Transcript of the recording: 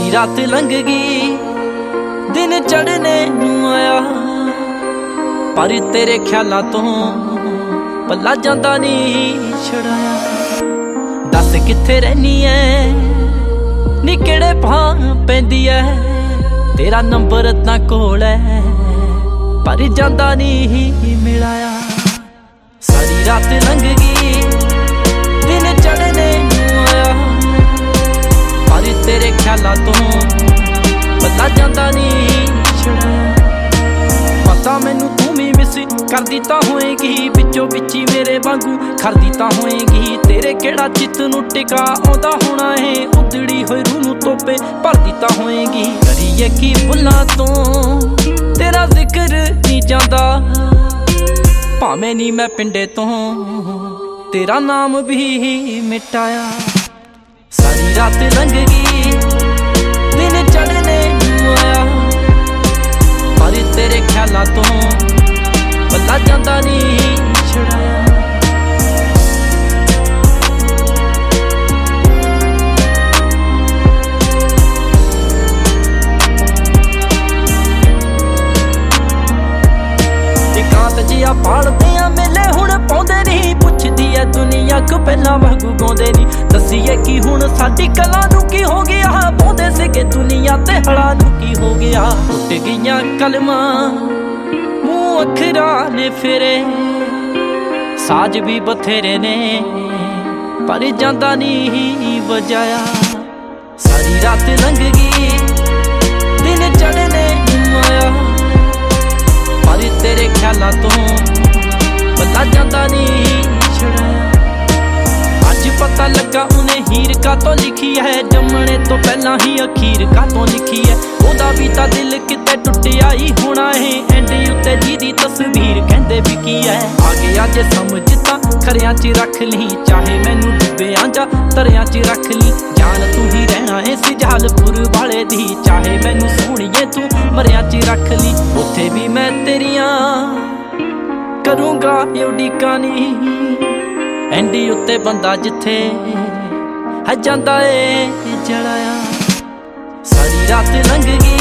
सारी रात लंघ गई दिन चढ़ने नूं आया, पर तेरे ख्यालां तो पल्ला जांदा नहीं छड़ाया। दस कित्थे रहनी है नी केड़े भां पैंदी है, तेरा नंबर तां कोल है पर जांदा नहीं मिलाया। सारी रात लंघ गई दिन चढ़ने नूं आया, पर तेरे ख्यालां तो पता जांदा नहीं छड़ाया। पता मैनू तू भी मिस करदी तां होएगी, बिचों बिची मेरे वांगू खरदी तां होएगी। तेरे केड़ा चित नूं टिका आउंदा होना है, उधड़ी होई रूह नूं तोपे भरदी तां होएगी। करिए की भुल्लां तों तेरा जिक्र नहीं जांदा, भावें नी मैं पिंडे तो तेरा नाम भी मिटाया। सारी रात लंघ गई दिन चढ़ने नूं आया, पर तेरे ख्यालां तो पल्ला जांदा नहीं छड़ाया। जिया पालदे आ मेले हुण पाउंदे नहीं, पुछदी है दुनिया को पहला वांगू गाउंदे नहीं। दसीए कि हुण साडी कला नूं की हो गया, पाउंदे सीगे दुनिया ते हड़ा नूं की हो गया। टुट गईयां कलमां मूंह अखरां ने फेरे, साज भी बथेरे ने पर जांदा नहीं वजाया। सारी रात लंघ गई दिन चढ़ने नूं आया, पर तेरे ख्यालां तो पता जांदा नहीं छड़ाया। अज पता लगा उन्हें हीर का तो लिखी है, जमने तो पहला ही अखीर का तो लिखी है। ओदा भी तां दिल किते टुटिया ही होना है, एंड उत्ते जी तस्वीर कहंदे भी की है। आ गया जे समझ तां खरियां च रख ली, चाहे मैनू डुब्बियां जां दरियां च रख ली। जान तू ही रहना है सिजालपुर वाले दी, चाहे मैनू सोहणीए तू मरियां च रख ली। उत्थे भी मैं तेरियां करूंगा उड़ीकां नी, एंडी उत्ते बंदा जिथे है जांदा ए जड़ाया। सारी रात लंघ गई